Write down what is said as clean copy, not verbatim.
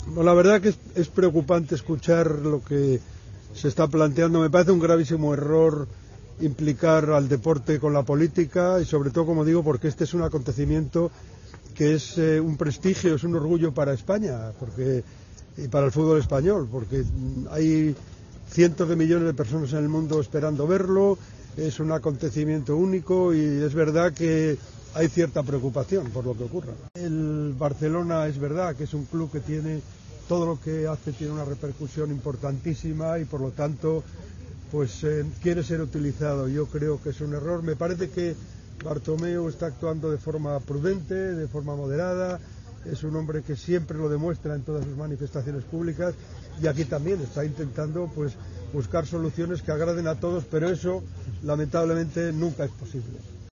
Bueno, la verdad que es preocupante escuchar lo que se está planteando. Me parece un gravísimo error implicar al deporte con la política y sobre todo, como digo, porque este es un acontecimiento que es un prestigio, es un orgullo para España y para el fútbol español, porque hay cientos de millones de personas en el mundo esperando verlo, es un acontecimiento único y es verdad que hay cierta preocupación por lo que ocurra. El Barcelona es verdad que es un club que tiene todo lo que hace, tiene una repercusión importantísima y por lo tanto pues quiere ser utilizado. Yo creo que es un error. Me parece que Bartomeu está actuando de forma prudente, de forma moderada. Es un hombre que siempre lo demuestra en todas sus manifestaciones públicas y aquí también está intentando pues buscar soluciones que agraden a todos, pero eso lamentablemente nunca es posible.